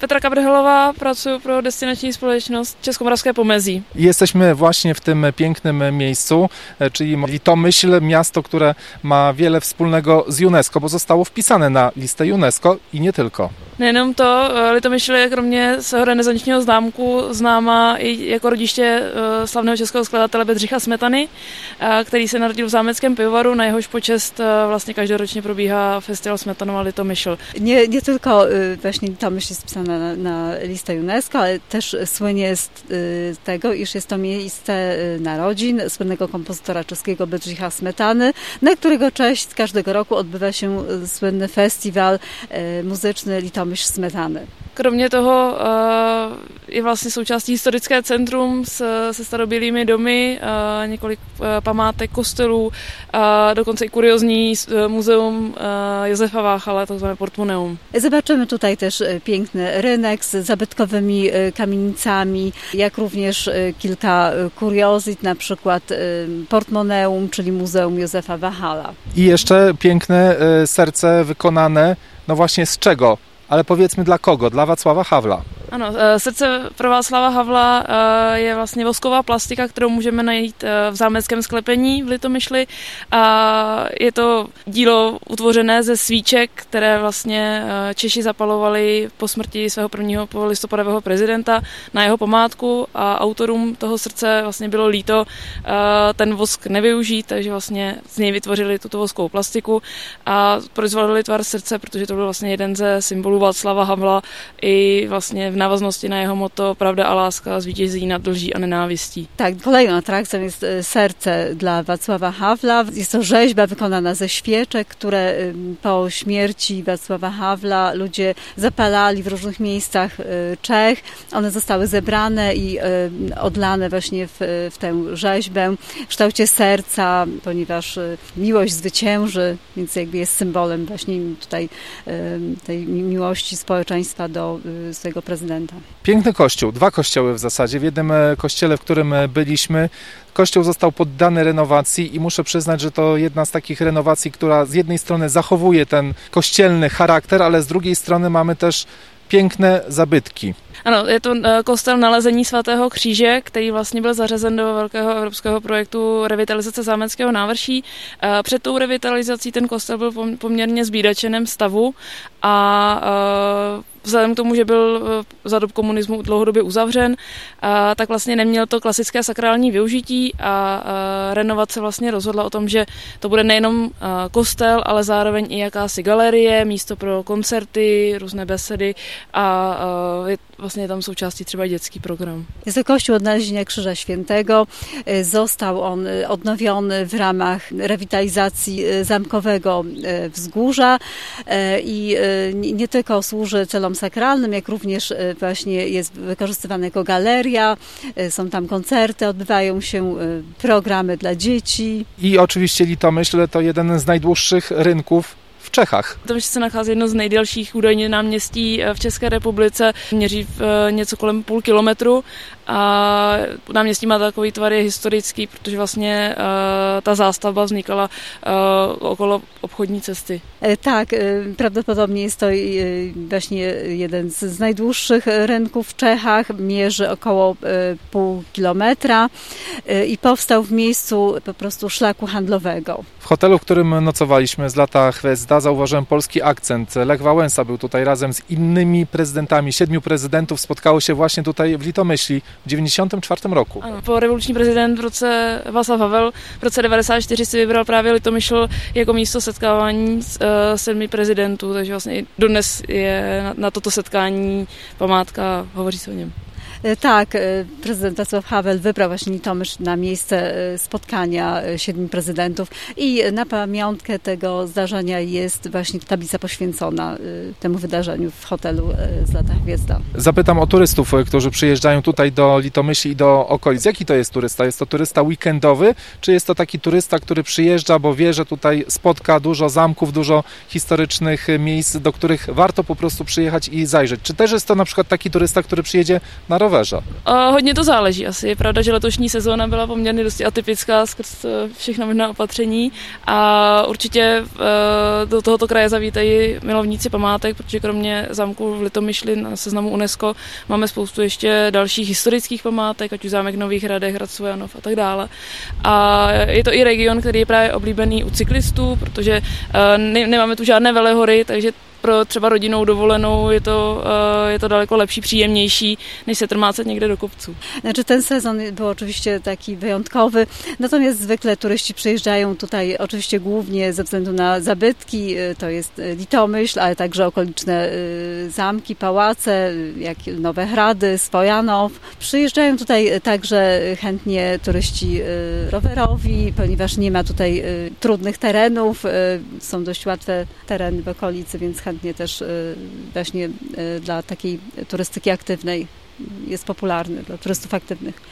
Petra Kabrhelová, pracuji pro destinační společnost Českomoravské Pomezí. Jesteśmy właśnie w tym pięknym miejscu, czyli Litomyśl, miasto, które ma wiele wspólnego z UNESCO, bo zostało wpisane na listę UNESCO i nie tylko. Nejenom to, Litomyšl je kromě svého renesančního zámku známá i jako rodiště slavného českého skladatele Bedřicha Smetany, který se narodil v zámeckém pivovaru, na jehož počest vlastně každorocznie probíhá festiwal Smetanova Litomyšl. Nie tylko właśnie Litomyśl jest wpisana na listę UNESCO, ale też słynie z tego, iż jest to miejsce narodzin słynnego kompozytora czeskiego Bedřicha Smetany, na którego cześć każdego roku odbywa się słynny festiwal muzyczny Litomyśl Smetany. Kromě toho je vlastně součástí historické centrum se starobylými domy, několik památek kostelů, dokonce i kuriozní muzeum Josefa Váchala, takzvané Portmoneum. Zobaczymy tutaj też piękny rynek z zabytkowymi kamienicami, jak również kilka kuriozit, na przykład Portmoneum, czyli Muzeum Józefa Váchala. I jeszcze piękne serce wykonane, no właśnie z czego? Ale powiedzmy dla kogo? Dla Václava Havla. Ano, srdce pro Václava Havla je vlastně vosková plastika, kterou můžeme najít v zámeckém sklepení v Litomyšli. Je to dílo utvořené ze svíček, které vlastně Češi zapalovali po smrti svého prvního listopadového prezidenta na jeho památku a autorům toho srdce vlastně bylo líto ten vosk nevyužít, takže vlastně z něj vytvořili tuto voskovou plastiku a zvolili tvar srdce, protože to byl vlastně jeden ze symbolů Václava Havla i vlastně v návaznosti na jeho motto Pravda a láska zvítězí nad lží a nenávistí. Tak, kolejną atrakcją jest serce dla Wacława Havla. Jest to rzeźba wykonana ze świeczek, które po śmierci Wacława Havla ludzie zapalali w różnych miejscach Czech. One zostały zebrane i odlane właśnie w tę rzeźbę w kształcie serca, ponieważ miłość zwycięży, więc jakby jest symbolem właśnie tutaj tej miłości społeczeństwa do swojego prezydenta. Piękny kościół, 2 kościoły w zasadzie. W jednym kościele, w którym byliśmy, kościół został poddany renowacji i muszę przyznać, że to jedna z takich renowacji, która z jednej strony zachowuje ten kościelny charakter, ale z drugiej strony mamy też piękne zabytki. Ano, je to kostel Nalezení svatého kříže, který vlastně byl zařazen do velkého evropského projektu revitalizace zámeckého návrší. Před tou revitalizací ten kostel byl poměrně zbídačeném stavu a vzhledem k tomu, že byl za dob komunismu dlouhodobě uzavřen, tak vlastně neměl to klasické sakrální využití a renovace vlastně rozhodla o tom, že to bude nejenom kostel, ale zároveň i jakási galerie, místo pro koncerty, různé besedy a vlastně tam součástí třeba dětský program. Jest to kościół Odnalezienia Krzyża Świętego. Został on odnowiony w ramach rewitalizacji zamkowego wzgórza i nie tylko służy celom sakralnym, jak również właśnie jest wykorzystywana jako galeria. Są tam koncerty, odbywają się programy dla dzieci. I oczywiście Litomyśl to jeden z najdłuższych rynków v Čechách. Litomyšl se nachází jedno z nejdelších údajně náměstí v České republice, měří něco kolem 0,5 kilometru a náměstí má takový tvar, je historický, protože vlastně ta zástavba vznikala okolo obchodní cesty. Tak, prawdopodobnie jest to właśnie jeden z najdłuższych rynków w Czechach, mierzy około 0,5 kilometra i powstał w miejscu po prostu szlaku handlowego. W hotelu, w którym nocowaliśmy z Lata Hvězda, zauważyłem polski akcent. Lech Wałęsa był tutaj razem z innymi prezydentami. 7 prezydentów spotkało się właśnie tutaj w Litomyśli w 1994 roku. Ano, po revoluční prezident Václav Havel v roce 1994 si vybral právě Litomyšl jako místo setkávání 7 prezidentů, takže vlastně dodnes je na toto setkání památka, hovoří se o něm. Tak, prezydent Václav Havel wybrał właśnie Litomyśl na miejsce spotkania 7 prezydentów i na pamiątkę tego zdarzenia jest właśnie tablica poświęcona temu wydarzeniu w hotelu z Lata Hvězda. Zapytam o turystów, którzy przyjeżdżają tutaj do Litomyśli i do okolic. Jaki to jest turysta? Jest to turysta weekendowy, czy jest to taki turysta, który przyjeżdża, bo wie, że tutaj spotka dużo zamków, dużo historycznych miejsc, do których warto po prostu przyjechać i zajrzeć? Czy też jest to na przykład taki turysta, który przyjedzie na na rowerze? Hodně to záleží asi. Je pravda, že letošní sezóna byla poměrně dosti atypická skrz všechna možná opatření a určitě do tohoto kraje zavítají milovníci památek, protože kromě zámku v Litomyšli na seznamu UNESCO máme spoustu ještě dalších historických památek, ať už zámek Nových Hradech, Hrad Svojanov a tak dále. A je to i region, který je právě oblíbený u cyklistů, protože nemáme tu žádné velehory, takže pro třeba rodinnou dovolenou je to daleko lepší, příjemnější, než se trmácet někde do kopců. Znaczy ten sezon był oczywiście taki wyjątkowy, natomiast zwykle turyści przyjeżdżają tutaj oczywiście głównie ze względu na zabytki, to jest Litomyśl, ale także okoliczne zamki, pałace, jak Nowe Hrady, Swojanow. Przyjeżdżają tutaj także chętnie turyści rowerowi, ponieważ nie ma tutaj trudnych terenów, są dość łatwe tereny w okolicy, więc chętnie też właśnie dla takiej turystyki aktywnej jest popularny, dla turystów aktywnych.